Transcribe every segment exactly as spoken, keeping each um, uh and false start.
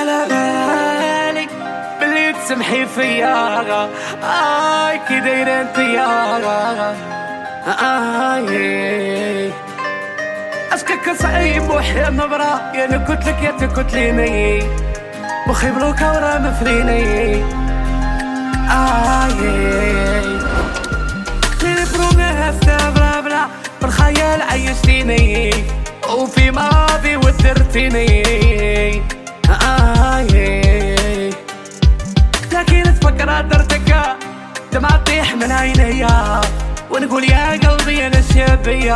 على بالي بلي تسمحي فيا اي كي دايره انتيا اي اشكك صعيب وحيا النبرة يا انا قلت لك يا تكتليني مخي بروكا ورا مفريني اي لي بروميس بلا بلا بالخيال عيشتيني وفي ماضي ودرتيني اي لكن تفكر درتك دمعة تطيح من عينيا ونقول يا قلبي انا الشابية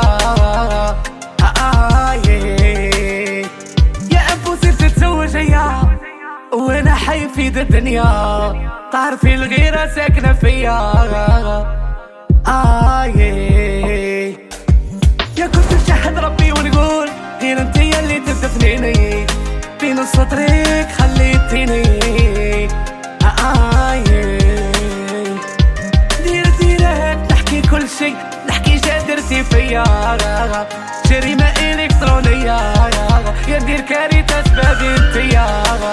يا ابو صرت تتزوج هيا وانا حي في ذا الدنيا تعرفي الغيرة ساكنة فيا يا كنت بشهد ربي ونقول غير انت اللي تدفنيني بين السطريك خليتيني دير ديرك نحكي كل شي نحكي جادرتي فيا جريمة إلكترونية يا دير كارثة بابي انتيا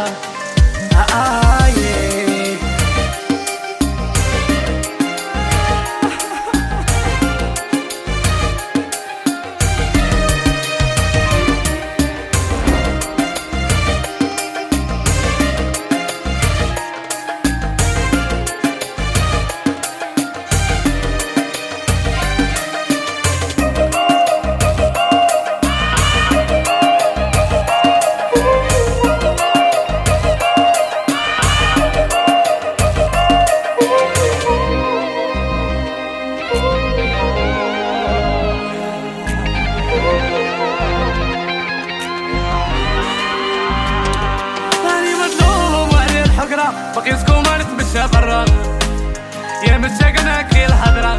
باقي سكون ما نتمشى برا يا مشاقنا كي الحضرة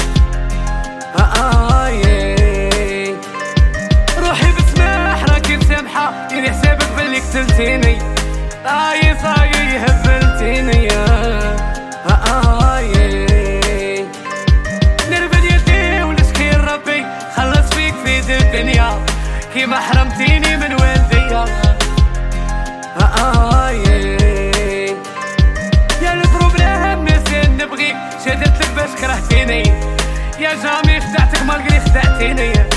روحي بسماح راكي مسامحة يعني حسابك بلي قتلتيني اي صاي هبلتيني نرفد يدي ونشكي ربي خلص فيك في ذي الدنيا كيما حرمتيني من والديا نبغي شدت لك باش كرهتيني يا جامي خدعتك مالقري خدعتيني